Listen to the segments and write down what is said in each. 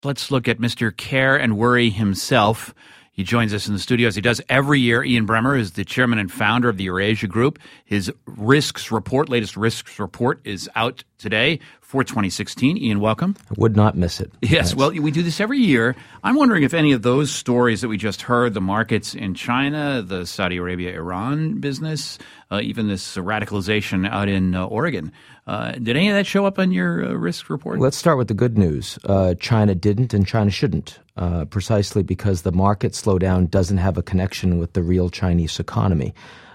Let's look at Mr. Care and Worry himself. He joins us in the studio as he does every year. Ian Bremmer is the chairman and founder of the Eurasia Group. His latest risks report is out today for 2016. Ian, welcome. I would not miss it. Yes, well, we do this every year. I'm wondering if any of those stories that we just heard, the markets in China, the Saudi Arabia-Iran business, even this radicalization out in Oregon, did any of that show up on your risk report? Let's start with the good news. China didn't and China shouldn't, precisely because the market slowdown doesn't have a connection with the real Chinese economy.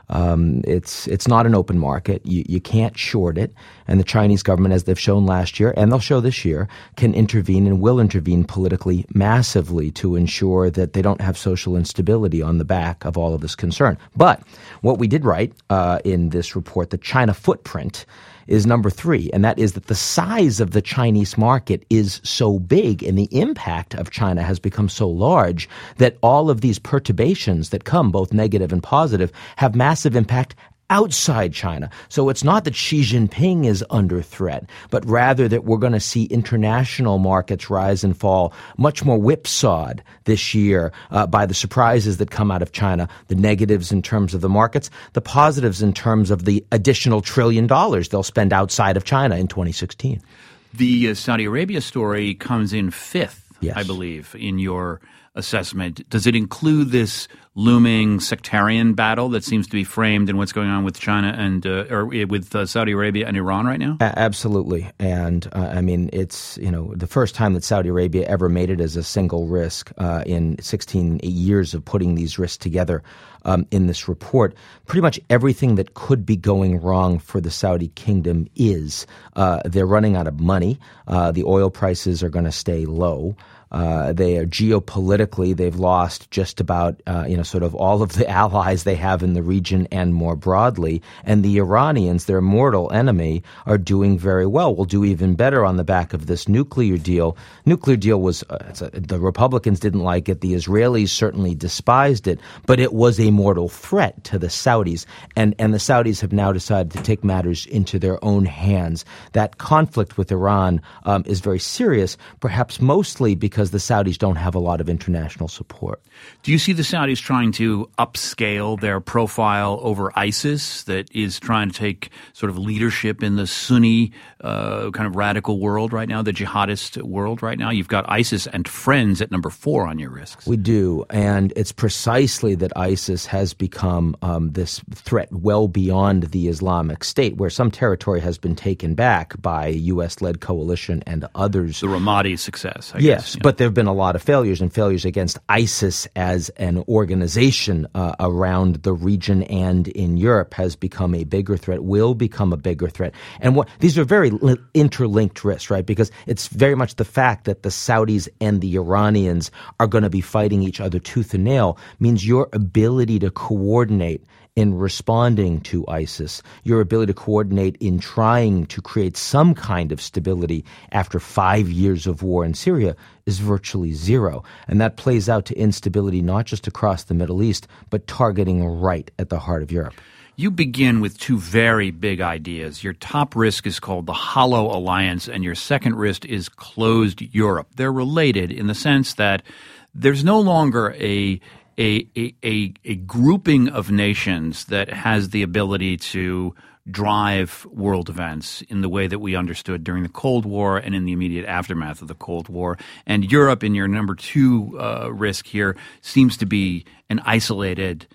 It's not an open market. You can't short it. And the Chinese government, as they've shown last year, and they'll show this year, can intervene and will intervene politically massively to ensure that they don't have social instability on the back of all of this concern. But what we did write in this report, the China footprint, is number 3, and that is that the size of the Chinese market is so big and the impact of China has become so large that all of these perturbations that come, both negative and positive, have massive impact outside China. So it's not that Xi Jinping is under threat, but rather that we're going to see international markets rise and fall much more whipsawed this year by the surprises that come out of China, the negatives in terms of the markets, the positives in terms of the additional $1 trillion they'll spend outside of China in 2016. The Saudi Arabia story comes in 5th, yes, I believe, in your assessment. Does it include this looming sectarian battle that seems to be framed in what's going on with China and or with Saudi Arabia and Iran right now? Absolutely. And I mean, it's the first time that Saudi Arabia ever made it as a single risk in 16 years of putting these risks together in this report. Pretty much everything that could be going wrong for the Saudi kingdom is. They're running out of money. The oil prices are going to stay low. They are geopolitically, they've lost just about, sort of all of the allies they have in the region and more broadly. And the Iranians, their mortal enemy, are doing very well. Will do even better on the back of this nuclear deal. Nuclear deal was, the Republicans didn't like it. The Israelis certainly despised it, but it was a mortal threat to the Saudis. And the Saudis have now decided to take matters into their own hands. That conflict with Iran is very serious, perhaps mostly because the Saudis don't have a lot of international support. Do you see the Saudis trying to upscale their profile over ISIS that is trying to take sort of leadership in the Sunni kind of radical world right now, the jihadist world right now? You've got ISIS and friends at number 4 on your risks. We do, and it's precisely that ISIS has become this threat well beyond the Islamic State, where some territory has been taken back by a U.S.-led coalition and others. The Ramadi success, I guess. Yeah. But there have been a lot of failures, and failures against ISIS as an organization around the region and in Europe has become a bigger threat, will become a bigger threat. And these are very interlinked risks, right? Because it's very much the fact that the Saudis and the Iranians are going to be fighting each other tooth and nail means your ability to coordinate in responding to ISIS, your ability to coordinate in trying to create some kind of stability after 5 years of war in Syria is virtually zero. And that plays out to instability not just across the Middle East, but targeting right at the heart of Europe. You begin with 2 very big ideas. Your top risk is called the Hollow Alliance, and your second risk is Closed Europe. They're related in the sense that there's no longer a grouping of nations that has the ability to drive world events in the way that we understood during the Cold War and in the immediate aftermath of the Cold War. And Europe, in your number 2 risk here, seems to be an isolated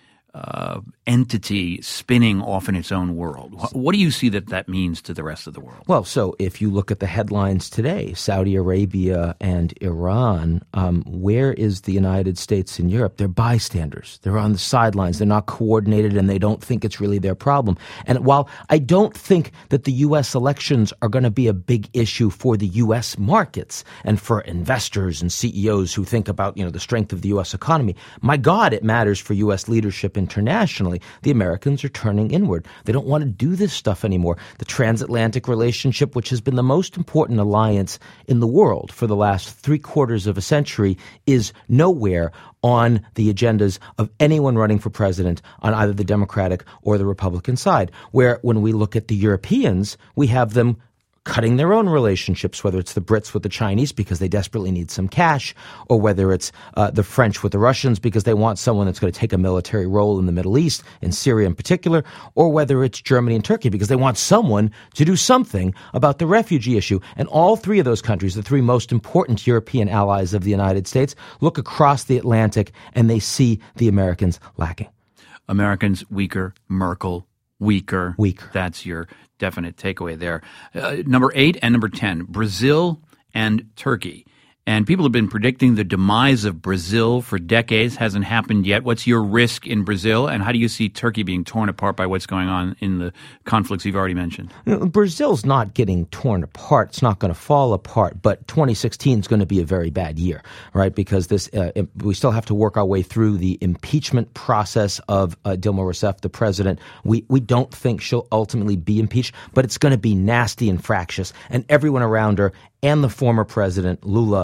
entity spinning off in its own world. What do you see that means to the rest of the world? Well, so if you look at the headlines today, Saudi Arabia and Iran, where is the United States and Europe? They're bystanders. They're on the sidelines. They're not coordinated, and they don't think it's really their problem. And while I don't think that the U.S. elections are going to be a big issue for the U.S. markets and for investors and CEOs who think about, the strength of the U.S. economy, my God, it matters for U.S. leadership internationally. The Americans are turning inward. They don't want to do this stuff anymore. The transatlantic relationship, which has been the most important alliance in the world for the last 3/4 of a century, is nowhere on the agendas of anyone running for president on either the Democratic or the Republican side, where when we look at the Europeans, we have them cutting their own relationships, whether it's the Brits with the Chinese because they desperately need some cash, or whether it's the French with the Russians because they want someone that's going to take a military role in the Middle East, in Syria in particular, or whether it's Germany and Turkey because they want someone to do something about the refugee issue. And all three of those countries, the three most important European allies of the United States, look across the Atlantic and they see the Americans lacking. Americans weaker, Merkel weaker. That's your definite takeaway there. Number 8 and number 10, Brazil and Turkey. And people have been predicting the demise of Brazil for decades. Hasn't happened yet. What's your risk in Brazil, and how do you see Turkey being torn apart by what's going on in the conflicts you've already mentioned? Brazil's not getting torn apart. It's not going to fall apart, but 2016 is going to be a very bad year, right? Because we still have to work our way through the impeachment process of Dilma Rousseff, the president. We don't think she'll ultimately be impeached, but it's going to be nasty and fractious, and everyone around her and the former president, Lula,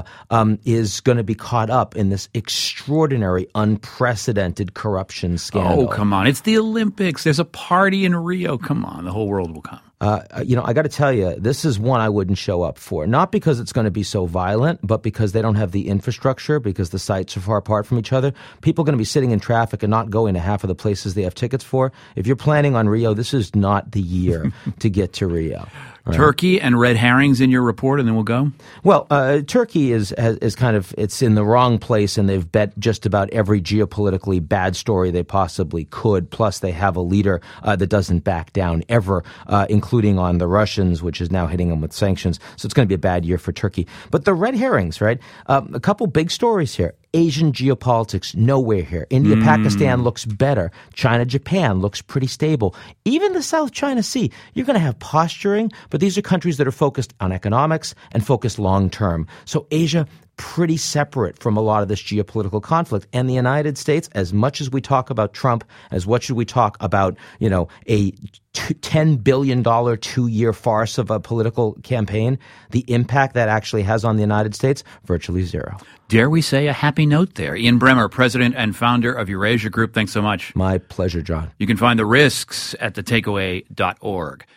is going to be caught up in this extraordinary, unprecedented corruption scandal. Oh, come on. It's the Olympics. There's a party in Rio. Come on. The whole world will come. I got to tell you, this is one I wouldn't show up for. Not because it's going to be so violent, but because they don't have the infrastructure, because the sites are far apart from each other. People are going to be sitting in traffic and not going to half of the places they have tickets for. If you're planning on Rio, this is not the year to get to Rio. Right. Turkey and red herrings in your report, and then we'll go? Well, Turkey is kind of, it's in the wrong place, and they've bet just about every geopolitically bad story they possibly could. Plus, they have a leader that doesn't back down ever, including on the Russians, which is now hitting them with sanctions. So it's going to be a bad year for Turkey. But the red herrings, right? A couple big stories here. Asian geopolitics, nowhere here. India, Pakistan looks better. China, Japan looks pretty stable. Even the South China Sea, you're going to have posturing, but these are countries that are focused on economics and focused long term. So Asia, pretty separate from a lot of this geopolitical conflict. And the United States, as much as we talk about Trump, as much as we talk about, a $10 billion 2-year farce of a political campaign, the impact that actually has on the United States, virtually zero. Dare we say a happy note there? Ian Bremmer, president and founder of Eurasia Group. Thanks so much. My pleasure, John. You can find the risks at thetakeaway.org.